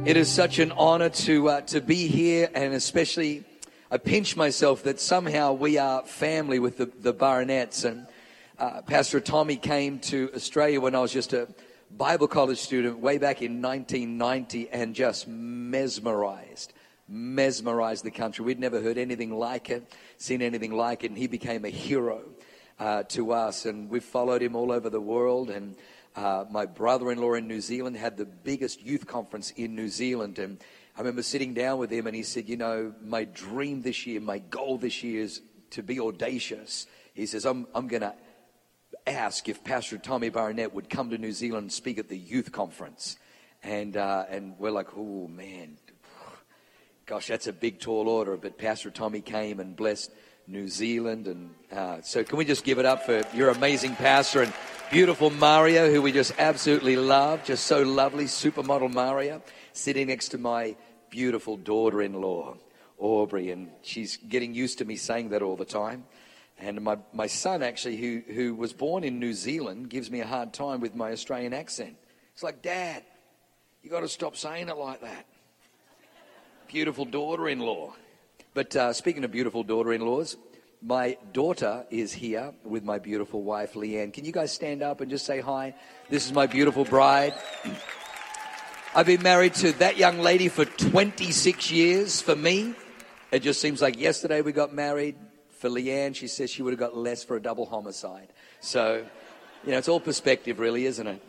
It is such an honor to be here, and especially I pinch myself that somehow we are family with the Baronets. And Pastor Tommy came to Australia when I was just a Bible college student way back in 1990 and just mesmerized the country. We'd never heard anything like it, seen anything like it, and he became a hero to us. And we've followed him all over the world. And my brother-in-law in New Zealand had the biggest youth conference in New Zealand. And I remember sitting down with him and he said, you know, my dream this year, my goal this year is to be audacious. He says, I'm going to ask if Pastor Tommy Barnett would come to New Zealand and speak at the youth conference. And we're like, oh, man, gosh, that's a big, tall order. But Pastor Tommy came and blessed New Zealand. And so can we just give it up for your amazing pastor and beautiful Maria, who we just absolutely love, just so lovely, supermodel Maria, sitting next to my beautiful daughter-in-law, Aubrey, and she's getting used to me saying that all the time. And my son, actually, who was born in New Zealand, gives me a hard time with my Australian accent. It's like, Dad, you got to stop saying it like that. Beautiful daughter-in-law. But speaking of beautiful daughter-in-laws, my daughter is here with my beautiful wife, Leanne. Can you guys stand up and just say hi? This is my beautiful bride. I've been married to that young lady for 26 years. For me, it just seems like yesterday we got married. For Leanne, she says she would have got less for a double homicide. So, you know, it's all perspective, really, isn't it?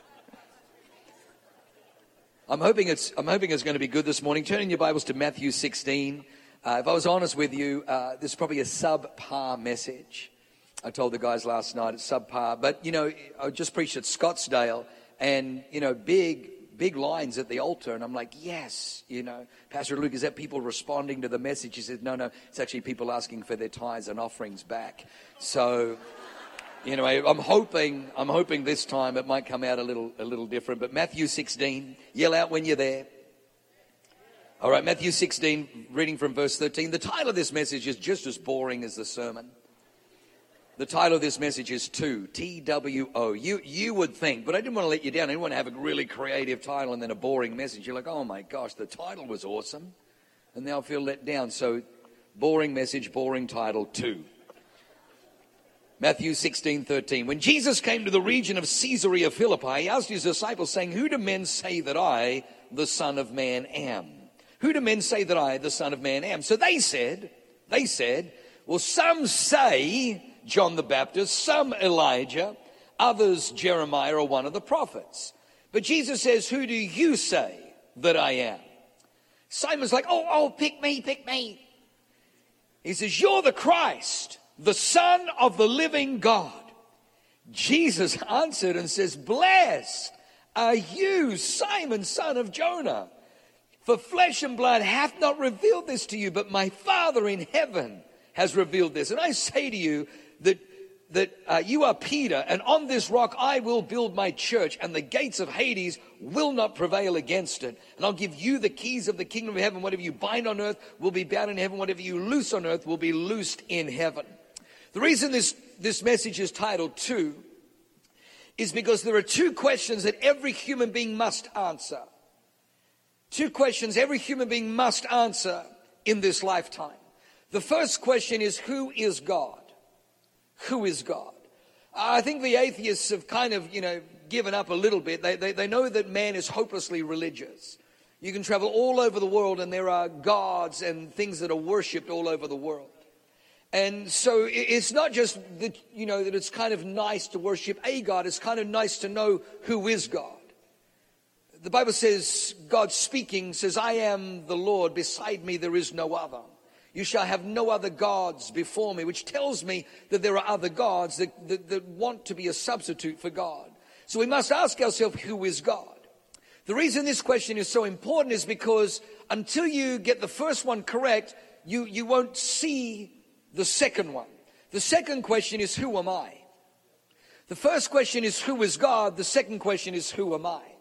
I'm hoping it's going to be good this morning. Turn in your Bibles to Matthew 16. If I was honest with you, this is probably a subpar message. I told the guys last night it's subpar. But, you know, I just preached at Scottsdale and, you know, big lines at the altar. And I'm like, yes, you know, Pastor Luke, is that people responding to the message? He said, no, it's actually people asking for their tithes and offerings back. So, you know, I'm hoping this time it might come out a little different. But Matthew 16, yell out when you're there. All right, Matthew 16, reading from verse 13. The title of this message is just as boring as the sermon. The title of this message is T-W-O. You would think, but I didn't want to let you down. I didn't want to have a really creative title and then a boring message. You're like, oh my gosh, the title was awesome. And now I feel let down. So, boring message, boring title, 2. Matthew 16:13. When Jesus came to the region of Caesarea Philippi, he asked his disciples, saying, who do men say that I, the Son of Man, am? Who do men say that I, the Son of Man, am? So they said, well, some say John the Baptist, some Elijah, others Jeremiah or one of the prophets. But Jesus says, who do you say that I am? Simon's like, oh, pick me. He says, you're the Christ, the Son of the living God. Jesus answered and says, blessed are you, Simon, son of Jonah. For flesh and blood hath not revealed this to you, but my Father in heaven has revealed this. And I say to you that you are Peter, and on this rock I will build my church, and the gates of Hades will not prevail against it. And I'll give you the keys of the kingdom of heaven. Whatever you bind on earth will be bound in heaven. Whatever you loose on earth will be loosed in heaven. The reason this message is titled 2 is because there are 2 questions that every human being must answer. 2 questions every human being must answer in this lifetime. The first question is, who is God? Who is God? I think the atheists have kind of, given up a little bit. They know that man is hopelessly religious. You can travel all over the world and there are gods and things that are worshipped all over the world. And so it's not just that, that it's kind of nice to worship a God. It's kind of nice to know who is God. The Bible says, God speaking says, I am the Lord, beside me there is no other. You shall have no other gods before me, which tells me that there are other gods that want to be a substitute for God. So we must ask ourselves, who is God? The reason this question is so important is because until you get the first one correct, you won't see the second one. The second question is, who am I? The first question is, who is God? The second question is, who am I?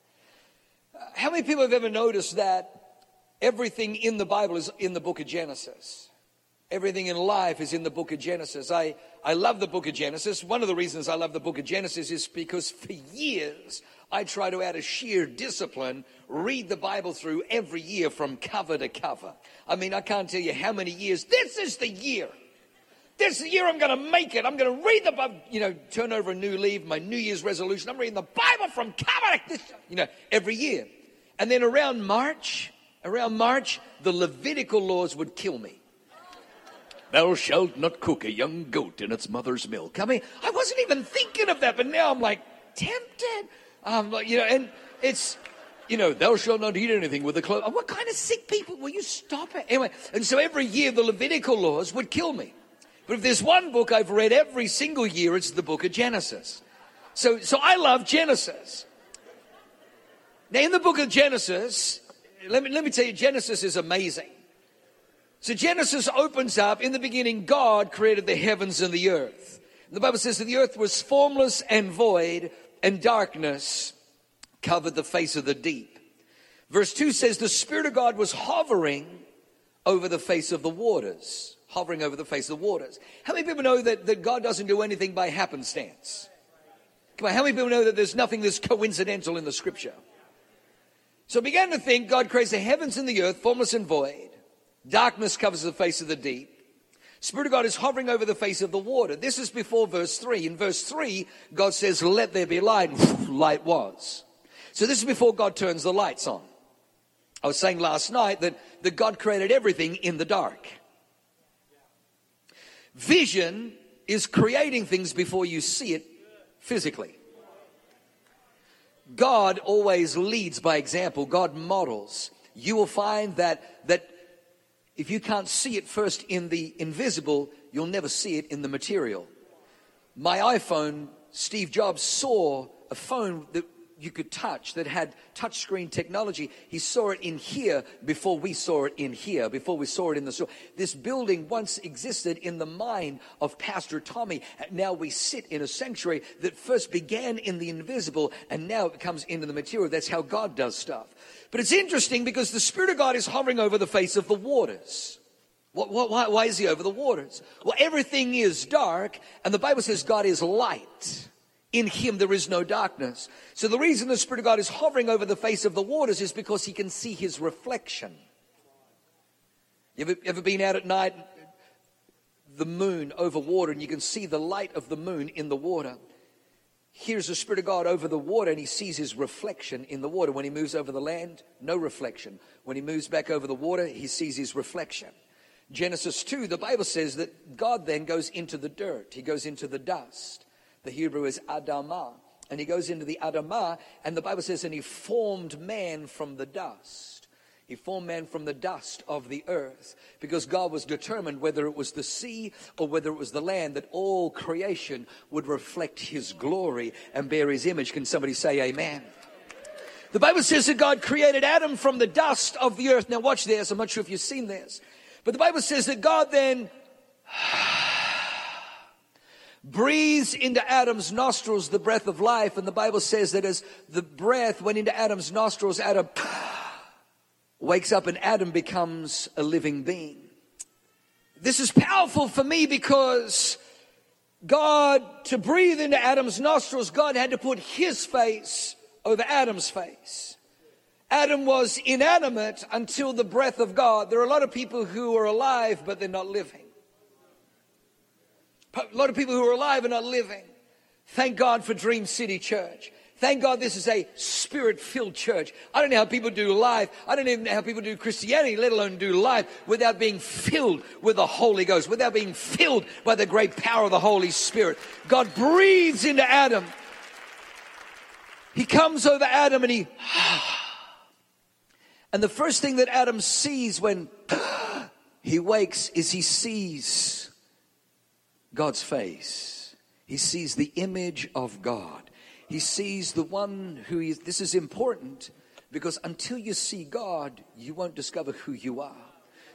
How many people have ever noticed that everything in the Bible is in the book of Genesis? Everything in life is in the book of Genesis. I love the book of Genesis. One of the reasons I love the book of Genesis is because for years I try to, out of sheer discipline, read the Bible through every year from cover to cover. I mean, I can't tell you how many years. This is the year. This year I'm going to make it. I'm going to read the Bible, turn over a new leaf, my New Year's resolution. I'm reading the Bible from cover to this, every year. And then around March, the Levitical laws would kill me. Thou shalt not cook a young goat in its mother's milk. I mean, I wasn't even thinking of that, but now I'm like tempted. And it's, thou shalt not eat anything with a clove. What kind of sick people? Will you stop it? Anyway, and so every year the Levitical laws would kill me. But if there's one book I've read every single year, it's the book of Genesis. So I love Genesis. Now in the book of Genesis, let me tell you, Genesis is amazing. So Genesis opens up, in the beginning, God created the heavens and the earth. The Bible says that the earth was formless and void, and darkness covered the face of the deep. Verse 2 says the Spirit of God was hovering over the face of the waters. Hovering over the face of the waters. How many people know that God doesn't do anything by happenstance? Come on, how many people know that there's nothing that's coincidental in the scripture? So I began to think God creates the heavens and the earth, formless and void. Darkness covers the face of the deep. Spirit of God is hovering over the face of the water. This is before verse 3. In verse 3, God says, let there be light. And light was. So this is before God turns the lights on. I was saying last night that God created everything in the dark. Vision is creating things before you see it physically. God always leads by example. God models. You will find that if you can't see it first in the invisible, you'll never see it in the material. My iPhone, Steve Jobs saw a phone that you could touch, that had touchscreen technology. He saw it in here before we saw it in here, before we saw it in the store. This building once existed in the mind of Pastor Tommy. Now we sit in a sanctuary that first began in the invisible, and now it comes into the material. That's how God does stuff. But it's interesting because the Spirit of God is hovering over the face of the waters. Why is he over the waters? Well, everything is dark, and the Bible says God is light. In him there is no darkness. So the reason the Spirit of God is hovering over the face of the waters is because he can see his reflection. You ever been out at night, the moon over water, and you can see the light of the moon in the water? Here's the Spirit of God over the water, and he sees his reflection in the water. When he moves over the land, no reflection. When he moves back over the water, he sees his reflection. Genesis 2, the Bible says that God then goes into the dirt. He goes into the dust. The Hebrew is Adamah. And he goes into the Adamah, and the Bible says, and he formed man from the dust. He formed man from the dust of the earth, because God was determined, whether it was the sea or whether it was the land, that all creation would reflect his glory and bear his image. Can somebody say amen? The Bible says that God created Adam from the dust of the earth. Now watch this. I'm not sure if you've seen this, but the Bible says that God then breathes into Adam's nostrils the breath of life. And the Bible says that as the breath went into Adam's nostrils, Adam wakes up and Adam becomes a living being. This is powerful for me because God, to breathe into Adam's nostrils, God had to put his face over Adam's face. Adam was inanimate until the breath of God. There are a lot of people who are alive, but they're not living. A lot of people who are alive are not living. Thank God for Dream City Church. Thank God this is a spirit-filled church. I don't know how people do life. I don't even know how people do Christianity, let alone do life, without being filled with the Holy Ghost, without being filled by the great power of the Holy Spirit. God breathes into Adam. He comes over Adam and and the first thing that Adam sees when he wakes is he sees God's face. He sees the image of God. He sees the one who is. This is important because until you see God, you won't discover who you are.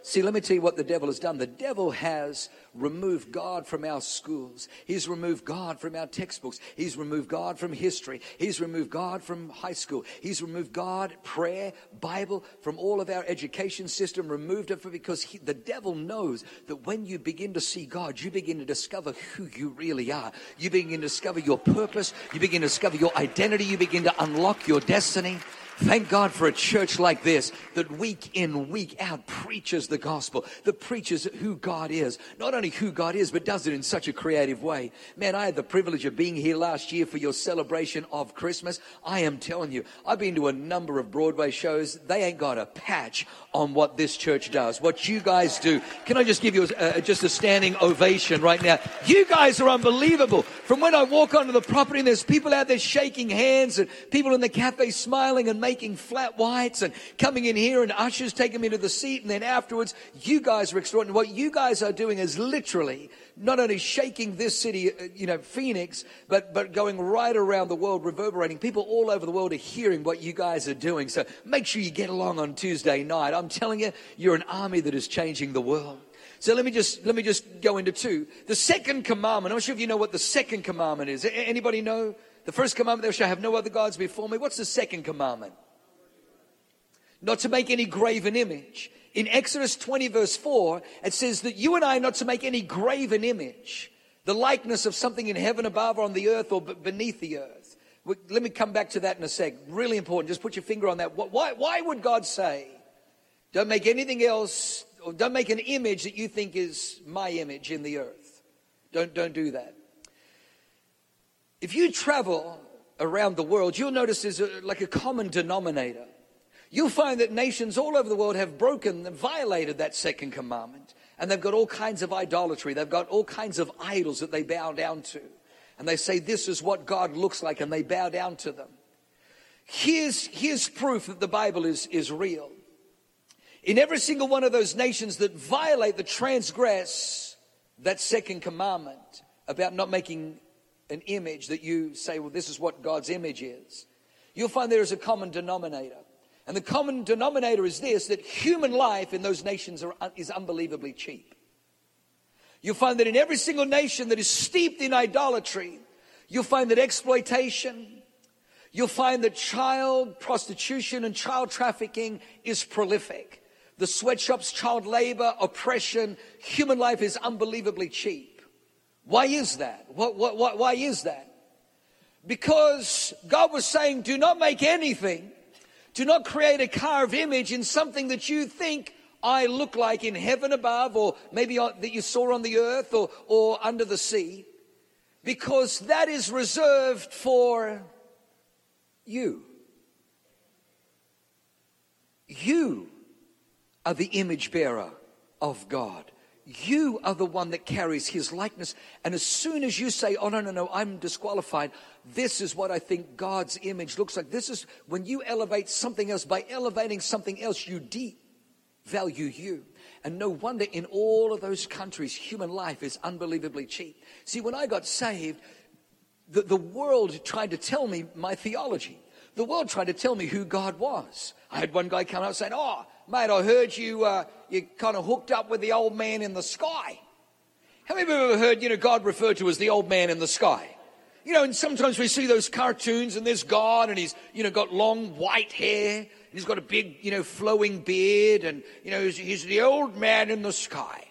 See, let me tell you what the devil has done. The devil has removed God from our schools. He's removed God from our textbooks. He's removed God from history. He's removed God from high school. He's removed God, prayer, Bible from all of our education system, removed it because the devil knows that when you begin to see God, you begin to discover who you really are. You begin to discover your purpose. You begin to discover your identity. You begin to unlock your destiny. Thank God for a church like this that week in, week out preaches the gospel, that preaches who God is. Not only who God is, but does it in such a creative way. Man, I had the privilege of being here last year for your celebration of Christmas. I am telling you, I've been to a number of Broadway shows. They ain't got a patch on what this church does, what you guys do. Can I just give you just a standing ovation right now? You guys are unbelievable. From when I walk onto the property and there's people out there shaking hands and people in the cafe smiling and making flat whites and coming in here and ushers taking me to the seat, and then afterwards, you guys are extraordinary. What you guys are doing is literally not only shaking this city, Phoenix, but going right around the world, reverberating. People all over the world are hearing what you guys are doing. So make sure you get along on Tuesday night. I'm telling you, you're an army that is changing the world. So let me just go into two. The second commandment. I'm not sure if you know what the second commandment is. Anybody know? The first commandment, thou shalt have no other gods before me. What's the second commandment? Not to make any graven image. In Exodus 20 verse 4, it says that you and I are not to make any graven image, the likeness of something in heaven above or on the earth or beneath the earth. Let me come back to that in a sec. Really important. Just put your finger on that. Why would God say, don't make anything else, or don't make an image that you think is my image in the earth? Don't do that. If you travel around the world, you'll notice there's like a common denominator. You'll find that nations all over the world have broken and violated that second commandment. And they've got all kinds of idolatry. They've got all kinds of idols that they bow down to. And they say, this is what God looks like, and they bow down to them. Here's proof that the Bible is real. In every single one of those nations that violate, that transgress that second commandment about not making an image that you say, well, this is what God's image is, you'll find there is a common denominator. And the common denominator is this, that human life in those nations is unbelievably cheap. You'll find that in every single nation that is steeped in idolatry, you'll find that exploitation, you'll find that child prostitution and child trafficking is prolific. The sweatshops, child labor, oppression, human life is unbelievably cheap. Why is that? Why is that? Because God was saying, do not make anything. Do not create a carved image in something that you think I look like in heaven above, or maybe that you saw on the earth or under the sea, because that is reserved for you. You are the image bearer of God. You are the one that carries his likeness. And as soon as you say, oh, no, I'm disqualified. This is what I think God's image looks like. This is when you elevate something else. By elevating something else, you devalue you. And no wonder in all of those countries, human life is unbelievably cheap. See, when I got saved, the world tried to tell me my theology. The world tried to tell me who God was. I had one guy come out saying, oh, mate, I heard you kind of hooked up with the old man in the sky. How many of you have ever heard, God referred to as the old man in the sky? And sometimes we see those cartoons and there's God and he's, got long white hair and he's got a big, flowing beard and, he's the old man in the sky.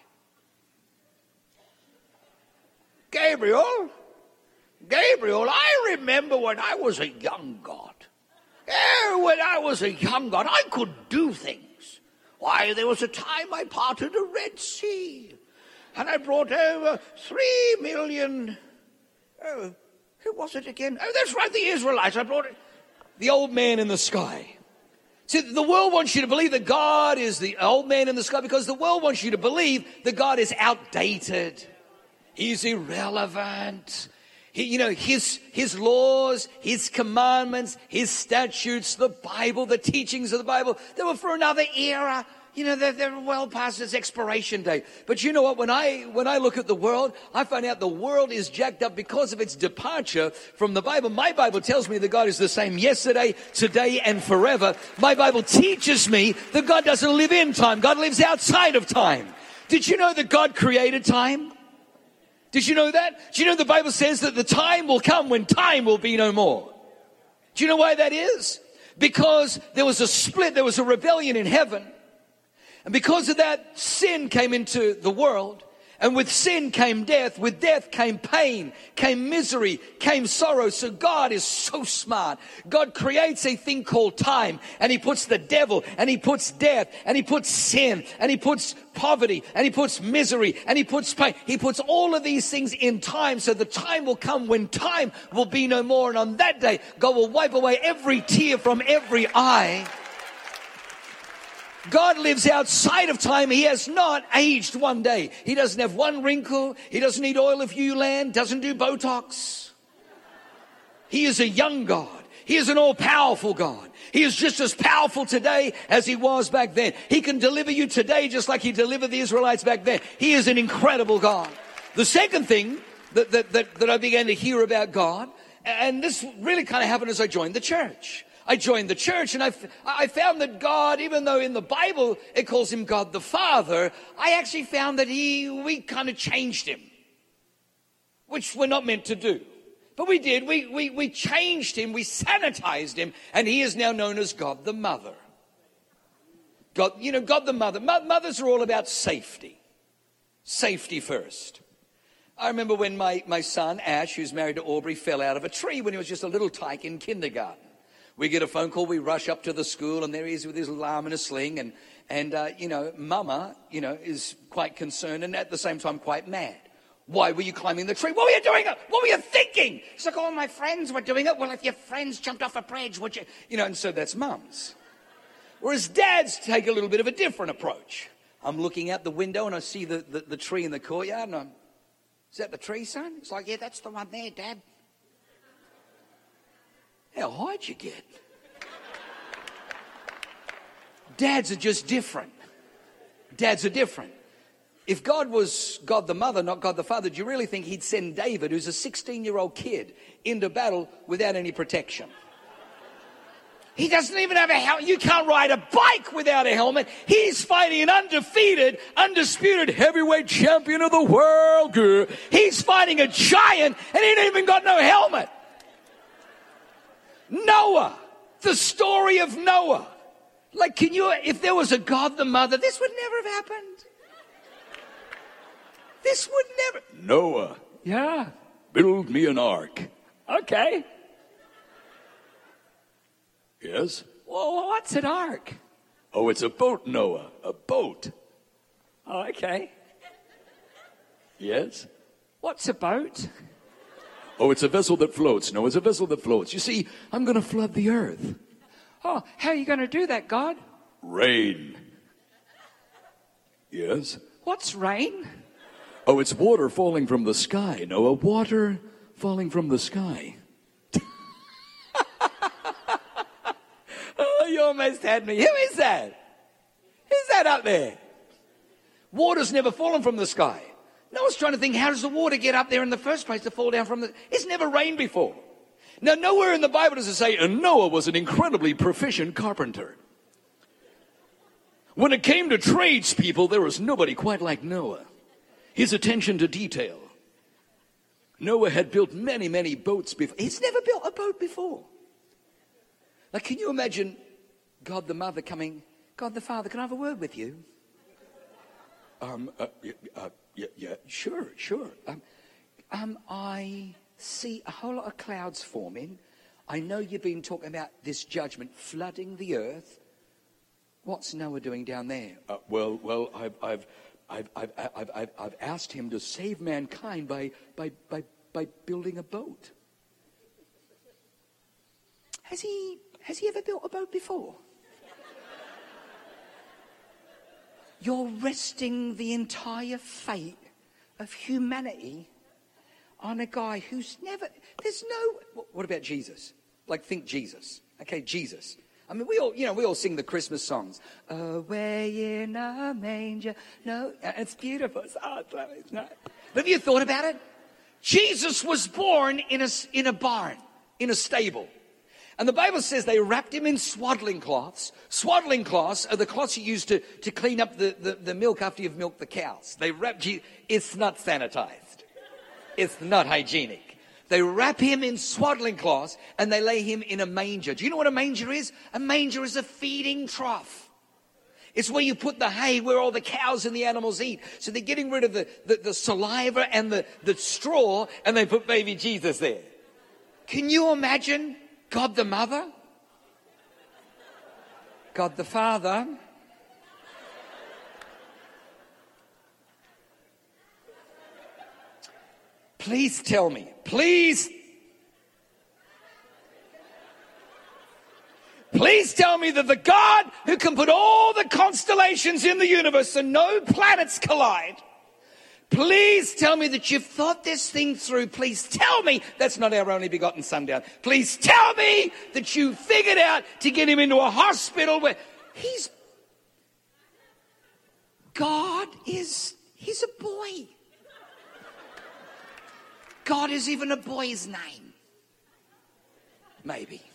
Gabriel, I remember when I was a young God. When I was a young God, I could do things. Why, there was a time I parted a Red Sea. And I brought over 3 million... Oh, who was it again? Oh, that's right, the Israelites. I brought it. The old man in the sky. See, the world wants you to believe that God is the old man in the sky because the world wants you to believe that God is outdated. He's irrelevant. His laws, his commandments, his statutes, the Bible, the teachings of the Bible, they were for another era. they're well past its expiration date. But you know what? When I look at the world, I find out the world is jacked up because of its departure from the Bible. My Bible tells me that God is the same yesterday, today, and forever. My Bible teaches me that God doesn't live in time. God lives outside of time. Did you know that God created time? Did you know that? Do you know the Bible says that the time will come when time will be no more? Do you know why that is? Because there was a split, there was a rebellion in heaven. And because of that, sin came into the world. And with sin came death. With death came pain, came misery, came sorrow. So God is so smart. God creates a thing called time. And He puts the devil, and He puts death, and He puts sin, and He puts poverty, and He puts misery, and He puts pain. He puts all of these things in time. So the time will come when time will be no more. And on that day, God will wipe away every tear from every eye. God lives outside of time. He has not aged one day. He doesn't have one wrinkle. He doesn't need oil of Euland. Doesn't do Botox. He is a young God. He is an all-powerful God. He is just as powerful today as He was back then. He can deliver you today just like He delivered the Israelites back then. He is an incredible God. The second thing that I began to hear about God, and this really kind of happened as I joined the church. I joined the church, and I found that God, even though in the Bible it calls Him God the Father, I actually found that we kind of changed Him, which we're not meant to do. But we did. We changed Him, we sanitized Him, and He is now known as God the Mother. God the Mother. Mothers are all about safety. Safety first. I remember when my son, Ash, who's married to Aubrey, fell out of a tree when he was just a little tyke in kindergarten. We get a phone call, we rush up to the school, and there he is with his little arm in a sling, and Mama, is quite concerned and at the same time quite mad. Why were you climbing the tree? What were you doing? What were you thinking? It's like, all my friends were doing it. Well, if your friends jumped off a bridge, would you? And so that's mums. Whereas dads take a little bit of a different approach. I'm looking out the window and I see the tree in the courtyard, and is that the tree, son? It's like, yeah, that's the one there, Dad. How high'd you get? Dads are just different. Dads are different. If God was God the Mother, not God the Father, do you really think He'd send David, who's a 16-year-old kid, into battle without any protection? He doesn't even have a helmet. You can't ride a bike without a helmet. He's fighting an undefeated, undisputed heavyweight champion of the world. He's fighting a giant, and he ain't even got no helmet. Noah, the story of Noah. Like, if there was a God the Mother, this would never have happened. This would never. Noah. Yeah. Build me an ark. Okay. Yes? Well, what's an ark? Oh, it's a boat, Noah. A boat. Oh, okay. Yes? What's a boat? Oh, it's a vessel that floats. No, it's a vessel that floats. You see, I'm going to flood the earth. Oh, how are you going to do that, God? Rain. Yes? What's rain? Oh, it's water falling from the sky. Noah, water falling from the sky. Oh, you almost had me. Who is that? Who's that up there? Water's never fallen from the sky. Noah's trying to think, how does the water get up there in the first place to fall down from the... It's never rained before. Now, nowhere in the Bible does it say, and Noah was an incredibly proficient carpenter. When it came to tradespeople, there was nobody quite like Noah. His attention to detail. Noah had built many, many boats before. He's never built a boat before. Like, can you imagine God the Mother coming, God the Father, can I have a word with you? Yeah, sure. I see a whole lot of clouds forming. I know you've been talking about this judgment flooding the earth. What's Noah doing down there? Well, I've asked him to save mankind by building a boat. Has he ever built a boat before? You're resting the entire fate of humanity on a guy who's never... What about Jesus? Like, think Jesus. Okay, Jesus. I mean, we all sing the Christmas songs. Away in a manger. No, it's beautiful. It's not. Have you thought about it? Jesus was born in a barn, in a stable. And the Bible says they wrapped him in swaddling cloths. Swaddling cloths are the cloths you use to clean up the milk after you've milked the cows. They wrapped you. It's not sanitized. It's not hygienic. They wrap him in swaddling cloths and they lay him in a manger. Do you know what a manger is? A manger is a feeding trough. It's where you put the hay where all the cows and the animals eat. So they're getting rid of the saliva and the straw, and they put baby Jesus there. Can you imagine God the Mother, God the Father, please tell me, please tell me that the God who can put all the constellations in the universe so no planets collide, please tell me that you've thought this thing through. Please tell me that's not our only begotten son down. Please tell me that you figured out to get him into a hospital where he's a boy. God is even a boy's name. Maybe.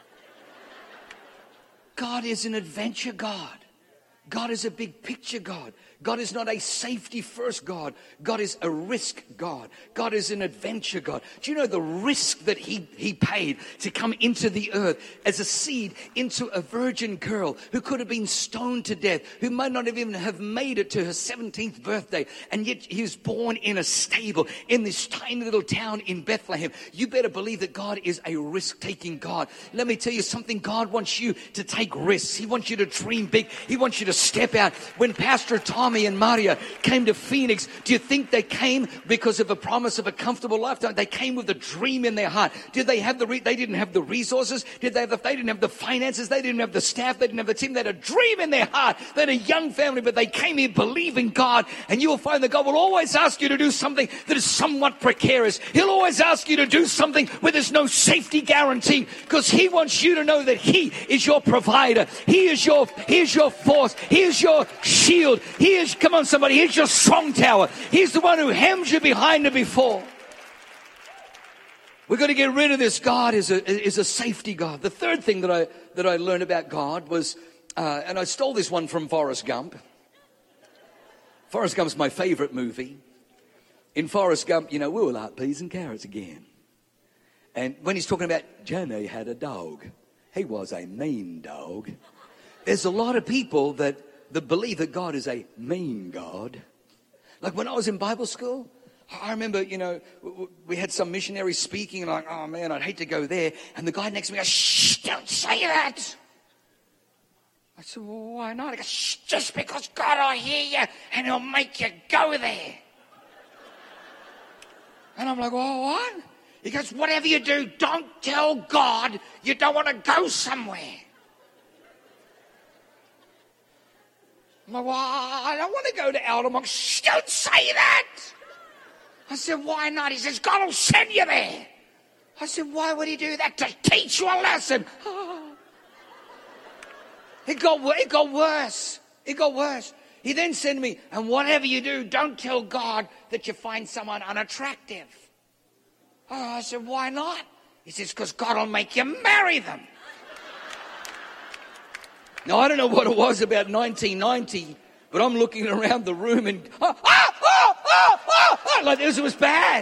God is an adventure God. God is a big picture God. God is not a safety first God. God is a risk God. God is an adventure God. Do you know the risk that he paid to come into the earth as a seed into a virgin girl who could have been stoned to death, who might not even have made it to her 17th birthday, and yet he was born in a stable in this tiny little town in Bethlehem. You better believe that God is a risk-taking God. Let me tell you something. God wants you to take risks. He wants you to dream big. He wants you to step out. When Pastor Tommy and Maria came to Phoenix, do you think they came because of a promise of a comfortable lifetime? They came with a dream in their heart. Did they have they didn't have the resources? They didn't have the finances. They didn't have the staff. They didn't have the team. They had a dream in their heart. They had a young family, but they came here believing God. And you will find that God will always ask you to do something that is somewhat precarious. He'll always ask you to do something where there's no safety guarantee, because he wants you to know that he is your provider. He is your force. He is your shield. He is, come on somebody, he's your strong tower. He's the one who hems you behind and before. We've got to get rid of this. God is a safety God. The third thing that I learned about God was, and I stole this one from Forrest Gump. Forrest Gump's my favorite movie. In Forrest Gump, we were like peas and carrots again. And when he's talking about Johnny had a dog, he was a mean dog. There's a lot of people that believe that God is a mean God. Like when I was in Bible school, I remember, we had some missionary speaking, and I'm like, oh man, I'd hate to go there. And the guy next to me goes, shh, don't say that. I said, well, why not? He goes, shh, just because God will hear you and he'll make you go there. And I'm like, well, what? He goes, whatever you do, don't tell God you don't want to go somewhere. I'm like, well, I don't want to go to Altamont. Shh, don't say that. I said, why not? He says, God will send you there. I said, why would he do that? To teach you a lesson. It got worse. It got worse. He then said to me, and whatever you do, don't tell God that you find someone unattractive. Oh, I said, why not? He says, because God will make you marry them. Now, I don't know what it was about 1990, but I'm looking around the room and, like this was bad.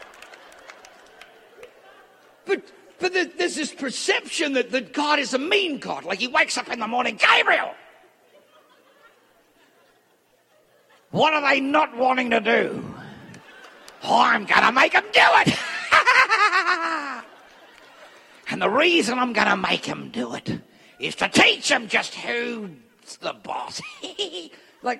But there's this perception that God is a mean God. Like he wakes up in the morning, Gabriel, what are they not wanting to do? Oh, I'm going to make them do it. And the reason I'm going to make them do it is to teach them just who's the boss. Like,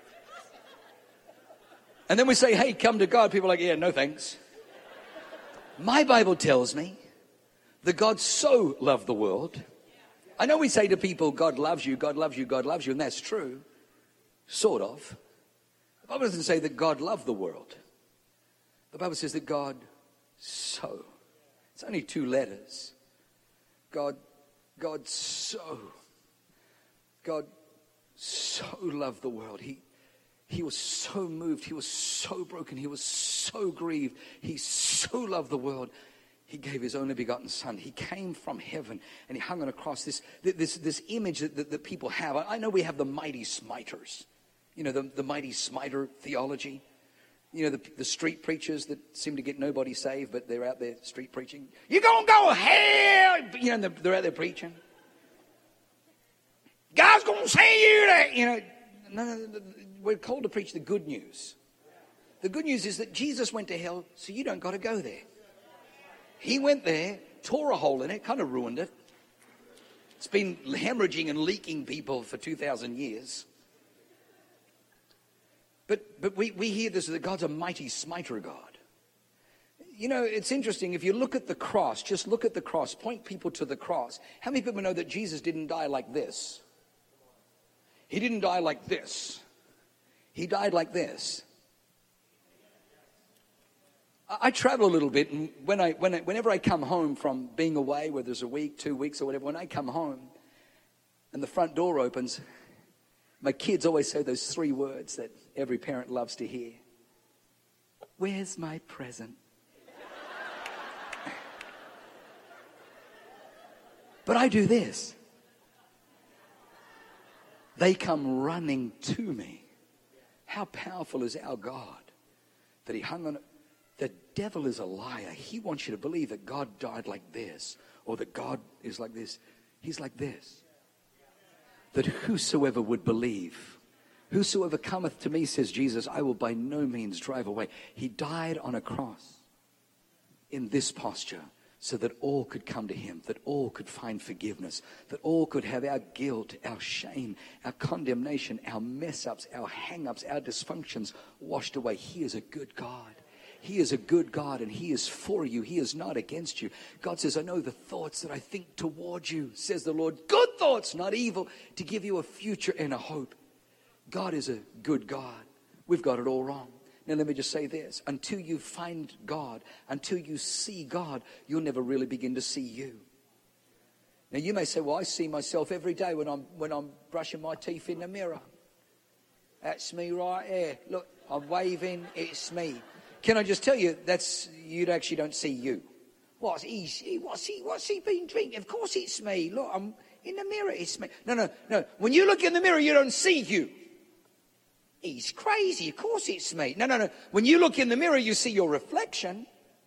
and then we say, hey, come to God. People are like, yeah, no thanks. My Bible tells me that God so loved the world. I know we say to people, God loves you, God loves you, God loves you, and that's true. Sort of. The Bible doesn't say that God loved the world. The Bible says that God so. It's only two letters. God God so loved the world. He was so moved. He was so broken. He was so grieved. He so loved the world. He gave his only begotten son. He came from heaven and he hung on a cross. This image that people have. I know we have the mighty smiters. You know, the mighty smiter theology. You know, the street preachers that seem to get nobody saved, but they're out there street preaching. You're going to go hell! You know, they're out there preaching. God's going to say you that, you know. No, we're called to preach the good news. The good news is that Jesus went to hell, so you don't got to go there. He went there, tore a hole in it, kind of ruined it. It's been hemorrhaging and leaking people for 2,000 years. But we hear this, that God's a mighty smiter God. You know, it's interesting. If you look at the cross, just look at the cross, point people to the cross. How many people know that Jesus didn't die like this? He didn't die like this. He died like this. I travel a little bit, and whenever I come home from being away, whether it's a week, 2 weeks or whatever, when I come home and the front door opens, my kids always say those 3 words that every parent loves to hear. Where's my present? But I do this. They come running to me. How powerful is our God that he hung on. The devil is a liar. He wants you to believe that God died like this, or that God is like this. He's like this. That whosoever would believe, whosoever cometh to me, says Jesus, I will by no means drive away. He died on a cross in this posture so that all could come to him, that all could find forgiveness, that all could have our guilt, our shame, our condemnation, our mess-ups, our hang-ups, our dysfunctions washed away. He is a good God. He is a good God, and he is for you. He is not against you. God says, I know the thoughts that I think towards you, says the Lord. Good thoughts, not evil, to give you a future and a hope. God is a good God. We've got it all wrong. Now, let me just say this. Until you find God, until you see God, you'll never really begin to see you. Now, you may say, well, I see myself every day when I'm brushing my teeth in the mirror. That's me right there. Look, I'm waving. It's me. Can I just tell you, you actually don't see you. What's he been drinking? Of course it's me. Look, I'm in the mirror. It's me. No. When you look in the mirror, you don't see you. He's crazy. Of course it's me. No. When you look in the mirror, you see your reflection.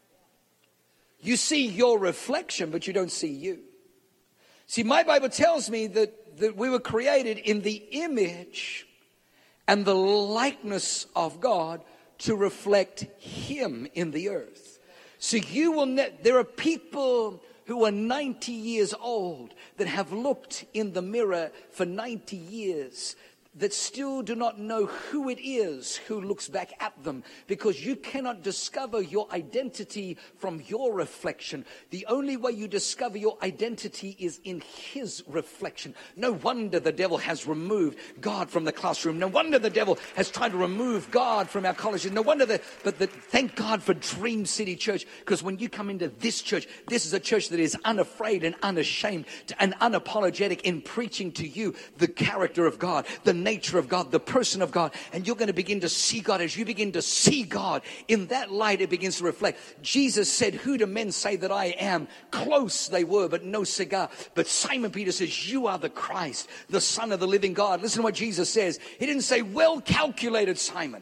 You see your reflection, but you don't see you. See, my Bible tells me that we were created in the image and the likeness of God to reflect him in the earth. So there are people who are 90 years old that have looked in the mirror for 90 years that still do not know who it is who looks back at them, because you cannot discover your identity from your reflection. The only way you discover your identity is in his reflection. No wonder the devil has removed God from the classroom. No wonder the devil has tried to remove God from our colleges. No wonder thank God for Dream City Church, because when you come into this church, this is a church that is unafraid and unashamed and unapologetic in preaching to you the character of God, the nature of God, the person of God, and you're going to begin to see God. As you begin to see God in that light, it begins to reflect. Jesus said, who do men say that I am? Close they were, but no cigar. But Simon Peter says, you are the Christ, the Son of the living God. Listen to what Jesus says. He didn't say, well calculated Simon.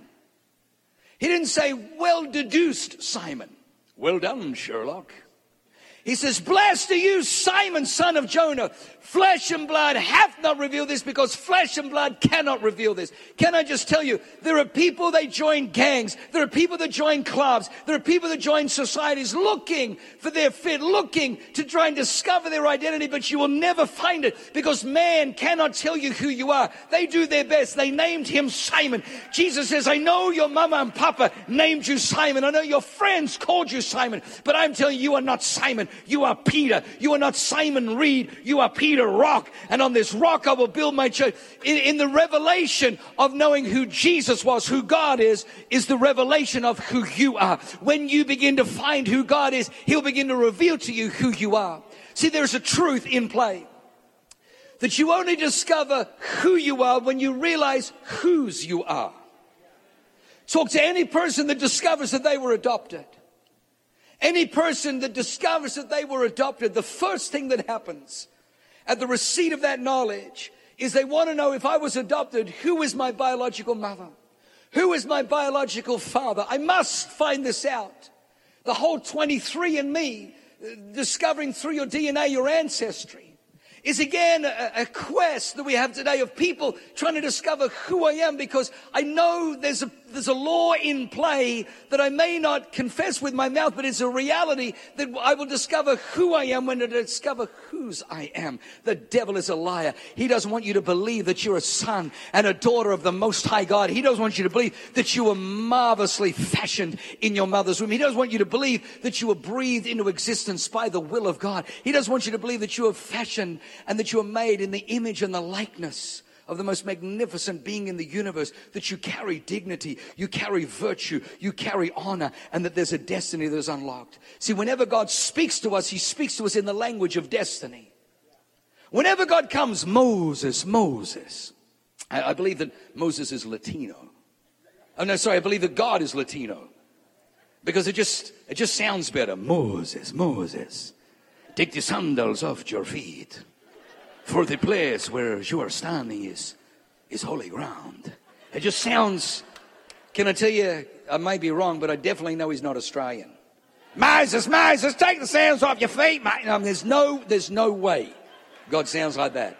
He didn't say, well deduced Simon. Well done, Sherlock. He says, blessed are you, Simon, son of Jonah. Flesh and blood hath not revealed this, because flesh and blood cannot reveal this. Can I just tell you, there are people that join gangs. There are people that join clubs. There are people that join societies looking for their fit, looking to try and discover their identity, but you will never find it, because man cannot tell you who you are. They do their best. They named him Simon. Jesus says, I know your mama and papa named you Simon. I know your friends called you Simon, but I'm telling you, you are not Simon. You are Peter. You are not Simon Reed. You are Peter Rock. And on this rock I will build my church. In the revelation of knowing who Jesus was, who God is the revelation of who you are. When you begin to find who God is, he'll begin to reveal to you who you are. See, there's a truth in play. that you only discover who you are when you realize whose you are. Talk to any person that discovers that they were adopted. Any person that discovers that they were adopted, the first thing that happens at the receipt of that knowledge is they want to know, if I was adopted, who is my biological mother? Who is my biological father? I must find this out. The whole 23andMe, discovering through your DNA your ancestry, is again a quest that we have today of people trying to discover who I am, because I know there's a law in play that I may not confess with my mouth, but it's a reality that I will discover who I am when I discover whose I am. The devil is a liar. He doesn't want you to believe that you're a son and a daughter of the Most High God. He doesn't want you to believe that you were marvelously fashioned in your mother's womb. He doesn't want you to believe that you were breathed into existence by the will of God. He doesn't want you to believe that you were fashioned and that you are made in the image and the likeness of the most magnificent being in the universe, that you carry dignity, you carry virtue, you carry honor, and that there's a destiny that is unlocked. See, whenever God speaks to us, he speaks to us in the language of destiny. Whenever God comes, Moses. I believe that Moses is Latino. Oh, no, sorry, I believe that God is Latino. Because it just sounds better. Moses. Take the sandals off your feet. For the place where you are standing is holy ground. It just sounds, can I tell you, I might be wrong, but I definitely know he's not Australian. Moses, take the sandals off your feet, mate. No, there's no way God sounds like that.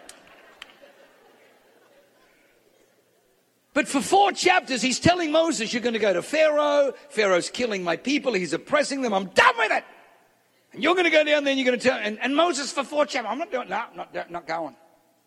But for 4 chapters, he's telling Moses, you're going to go to Pharaoh. Pharaoh's killing my people. He's oppressing them. I'm done with it. And you're going to go down there and you're going to tell, and Moses for 4 chapters, I'm not doing, no, not going.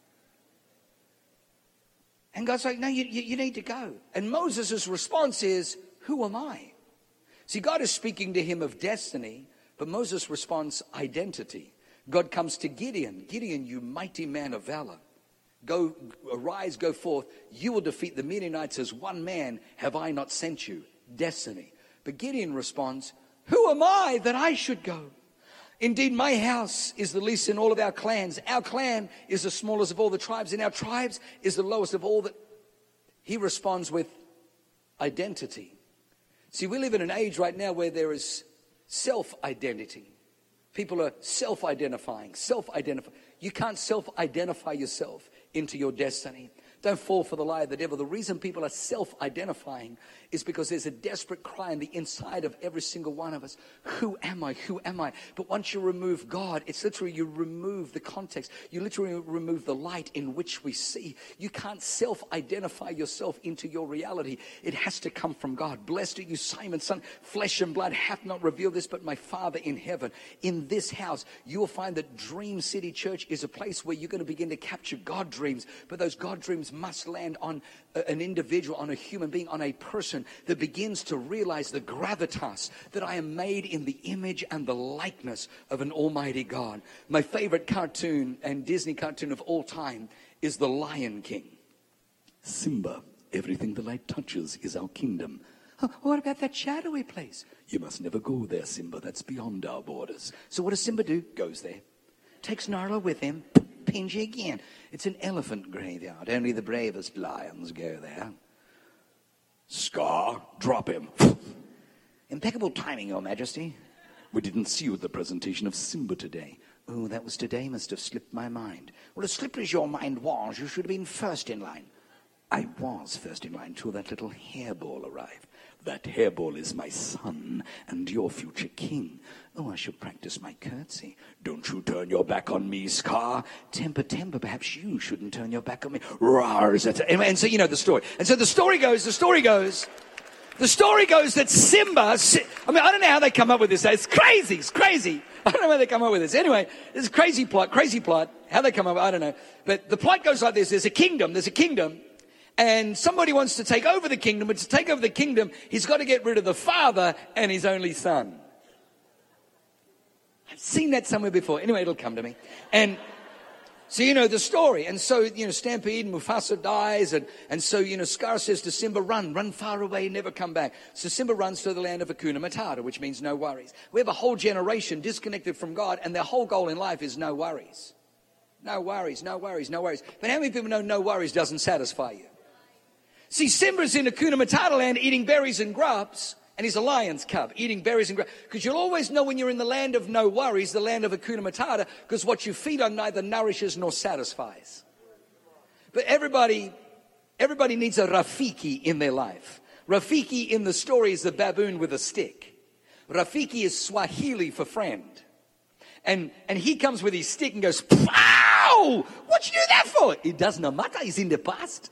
And God's like, no, you need to go. And Moses' response is, who am I? See, God is speaking to him of destiny, but Moses responds identity. God comes to Gideon. Gideon, you mighty man of valor. Go, arise, go forth. You will defeat the Midianites as one man. Have I not sent you? Destiny. But Gideon responds, who am I that I should go? Indeed, my house is the least in all of our clans. Our clan is the smallest of all the tribes, and our tribes is the lowest of all. That he responds with identity. See, we live in an age right now where there is self-identity. People are self-identifying. You can't self-identify yourself into your destiny. Don't fall for the lie of the devil. The reason people are self-identifying is because there's a desperate cry on the inside of every single one of us. Who am I? Who am I? But once you remove God, it's literally you remove the context. You literally remove the light in which we see. You can't self-identify yourself into your reality. It has to come from God. Blessed are you, Simon, son. Flesh and blood hath not revealed this, but my Father in heaven. In this house, you will find that Dream City Church is a place where you're going to begin to capture God dreams. But those God dreams must land on an individual, on a human being, on a person that begins to realize the gravitas that I am made in the image and the likeness of an almighty God. My favorite cartoon and Disney cartoon of all time is The Lion King. Simba, everything the light touches is our kingdom. What about that shadowy place? You must never go there, Simba. That's beyond our borders. So what does Simba do? Goes there. Takes Nala with him. Pinji again. It's an elephant graveyard. Only the bravest lions go there. Scar, drop him. Impeccable timing, Your Majesty. We didn't see you at the presentation of Simba today. Oh, that was today. Must have slipped my mind. Well, as slippery as your mind was, you should have been first in line. I was first in line till that little hairball arrived. That hairball is my son and your future king. Oh, I should practice my curtsy. Don't you turn your back on me, Scar. Temper, perhaps you shouldn't turn your back on me. And so you know the story. And so the story goes that Simba, I mean, I don't know how they come up with this. It's crazy. I don't know how they come up with this. Anyway, it's a crazy plot. How they come up, I don't know. But the plot goes like this. There's a kingdom. And somebody wants to take over the kingdom, but to take over the kingdom, he's got to get rid of the father and his only son. I've seen that somewhere before. Anyway, it'll come to me. And so you know the story. And so, Stampede, Mufasa dies. And so, Scar says to Simba, run far away, never come back. So Simba runs to the land of Hakuna Matata, which means no worries. We have a whole generation disconnected from God, and their whole goal in life is no worries. No worries, no worries, no worries. But how many people know no worries doesn't satisfy you? See, Simba's in Hakuna Matata land eating berries and grubs, and he's a lion's cub eating berries and grubs. Because you'll always know when you're in the land of no worries, the land of Hakuna Matata, because what you feed on neither nourishes nor satisfies. But everybody needs a Rafiki in their life. Rafiki in the story is the baboon with a stick. Rafiki is Swahili for friend. And he comes with his stick and goes, "Pow! What you do that for?" It doesn't matter. He's in the past.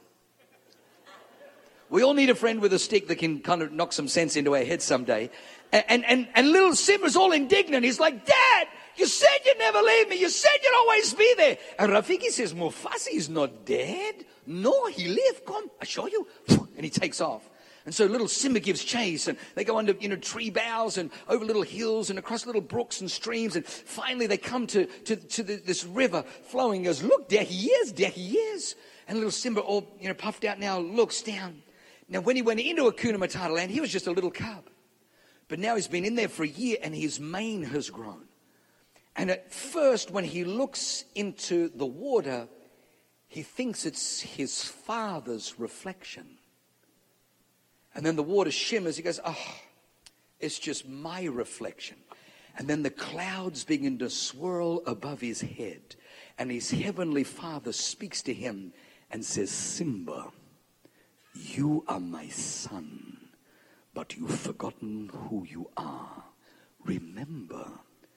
We all need a friend with a stick that can kind of knock some sense into our heads someday. And little Simba's all indignant. He's like, "Dad, you said you'd never leave me. You said you'd always be there." And Rafiki says, "Mufasa is not dead. No, he lived. Come, I'll show you." And he takes off. And so little Simba gives chase, and they go under, tree boughs and over little hills and across little brooks and streams. And finally they come to this river flowing. He goes, "Look, there he is, there he is." And little Simba, all, puffed out now, looks down. Now, when he went into Hakuna Matata land, he was just a little cub. But now he's been in there for a year, and his mane has grown. And at first, when he looks into the water, he thinks it's his father's reflection. And then the water shimmers. He goes, "Oh, it's just my reflection." And then the clouds begin to swirl above his head. And his heavenly father speaks to him and says, "Simba, you are my son, but you've forgotten who you are. Remember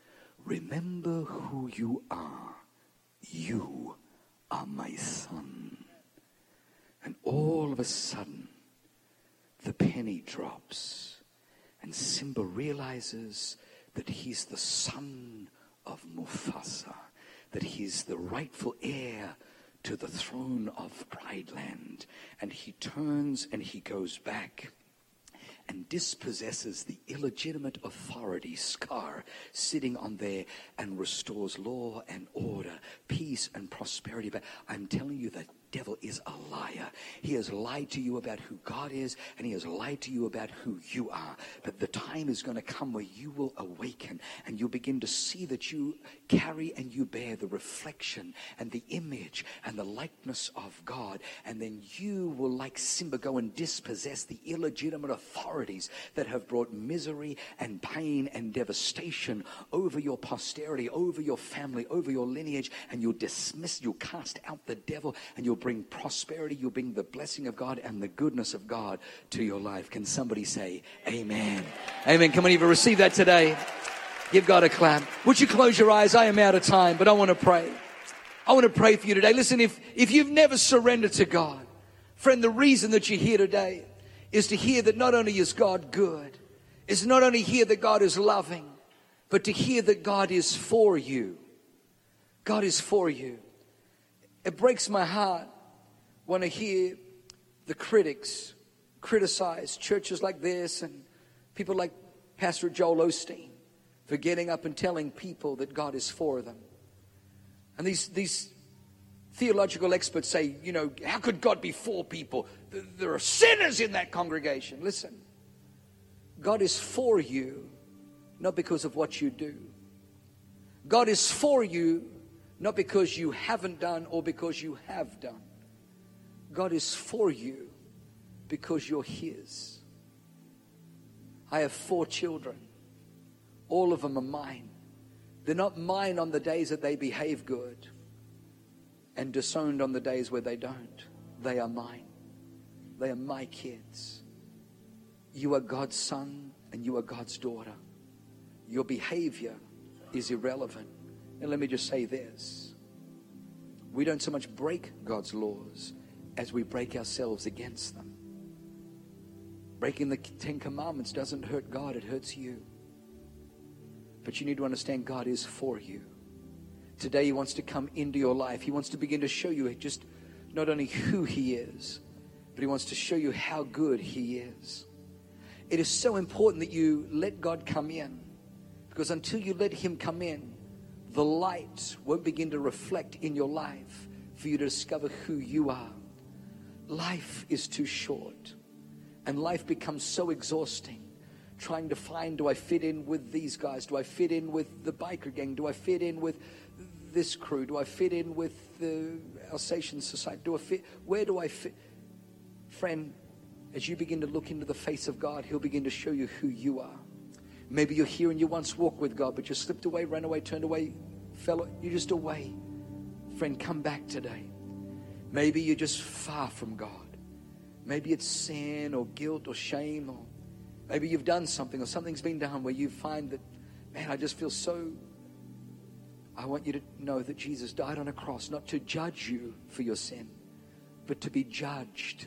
who you are. You are my son." And all of a sudden, the penny drops, and Simba realizes that he's the son of Mufasa, that he's the rightful heir to the throne of Pride Land. And he turns and he goes back and dispossesses the illegitimate authority, Scar, sitting on there, and restores law and order, peace and prosperity. But I'm telling you, the devil is a liar. He has lied to you about who God is, and he has lied to you about who you are. But the time is going to come where you will awaken, and you'll begin to see that you carry and you bear the reflection and the image and the likeness of God. And then you will, like Simba, go and dispossess the illegitimate authorities that have brought misery and pain and devastation over your posterity, over your family, over your lineage. And you'll cast out the devil, and you'll bring prosperity, you'll bring the blessing of God and the goodness of God to your life. Can somebody say amen? Amen. Come on, you receive that today. Give God a clap. Would you close your eyes? I am out of time, but I want to pray. I want to pray for you today. Listen, if you've never surrendered to God, friend, the reason that you're here today is to hear that not only is God good, is not only hear that God is loving, but to hear that God is for you. God is for you. It breaks my heart when I hear the critics criticize churches like this and people like Pastor Joel Osteen for getting up and telling people that God is for them. And these theological experts say, how could God be for people? There are sinners in that congregation. Listen, God is for you, not because of what you do. God is for you, not because you haven't done or because you have done. God is for you because you're His. I have 4 children. All of them are mine. They're not mine on the days that they behave good and disowned on the days where they don't. They are mine. They are my kids. You are God's son and you are God's daughter. Your behavior is irrelevant. And let me just say this. We don't so much break God's laws as we break ourselves against them. Breaking the 10 Commandments doesn't hurt God, it hurts you. But you need to understand God is for you. Today He wants to come into your life. He wants to begin to show you just not only who He is, but He wants to show you how good He is. It is so important that you let God come in, because until you let Him come in, the light won't begin to reflect in your life for you to discover who you are. Life is too short, and life becomes so exhausting. Trying to find, do I fit in with these guys? Do I fit in with the biker gang? Do I fit in with this crew? Do I fit in with the Alsatian society? Where do I fit? Friend, as you begin to look into the face of God, He'll begin to show you who you are. Maybe you're here and you once walked with God, but you slipped away, ran away, turned away, you're just away. Friend, come back today. Maybe you're just far from God. Maybe it's sin or guilt or shame, or maybe you've done something or something's been done where you find that, man, I just feel so... I want you to know that Jesus died on a cross, not to judge you for your sin, but to be judged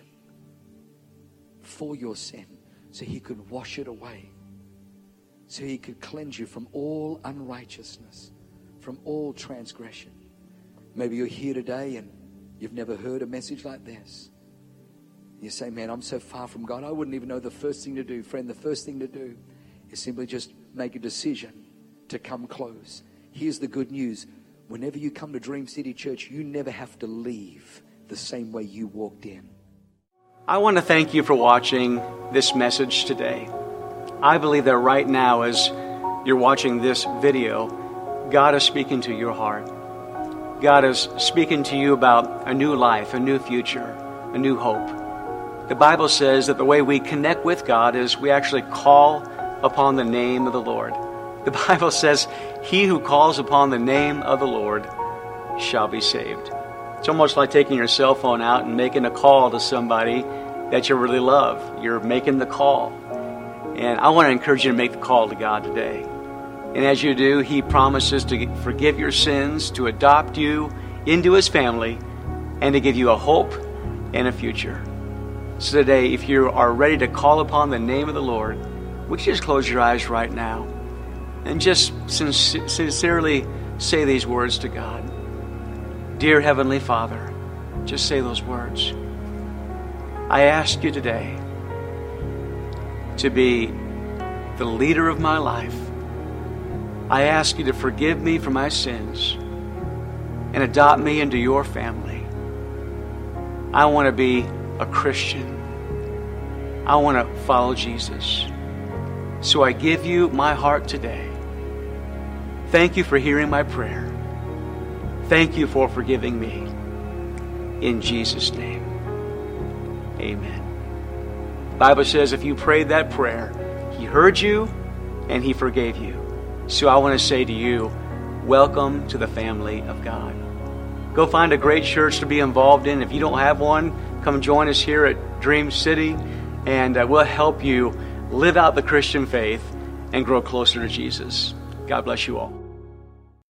for your sin, so He could wash it away, so He could cleanse you from all unrighteousness, from all transgression. Maybe you're here today and you've never heard a message like this. You say, man, I'm so far from God, I wouldn't even know the first thing to do. Friend, the first thing to do is simply just make a decision to come close. Here's the good news. Whenever you come to Dream City Church, you never have to leave the same way you walked in. I want to thank you for watching this message today. I believe that right now, as you're watching this video, God is speaking to your heart. God is speaking to you about a new life, a new future, a new hope. The Bible says that the way we connect with God is we actually call upon the name of the Lord. The Bible says, he who calls upon the name of the Lord shall be saved. It's almost like taking your cell phone out and making a call to somebody that you really love. You're making the call. And I want to encourage you to make the call to God today. And as you do, He promises to forgive your sins, to adopt you into His family, and to give you a hope and a future. So today, if you are ready to call upon the name of the Lord, would you just close your eyes right now and just sincerely say these words to God? Dear Heavenly Father, just say those words. I ask you today to be the leader of my life. I ask you to forgive me for my sins and adopt me into your family. I want to be a Christian. I want to follow Jesus. So I give you my heart today. Thank you for hearing my prayer. Thank you for forgiving me. In Jesus' name, amen. The Bible says if you prayed that prayer, He heard you and He forgave you. So I want to say to you, welcome to the family of God. Go find a great church to be involved in. If you don't have one, come join us here at Dream City, and we'll help you live out the Christian faith and grow closer to Jesus. God bless you all.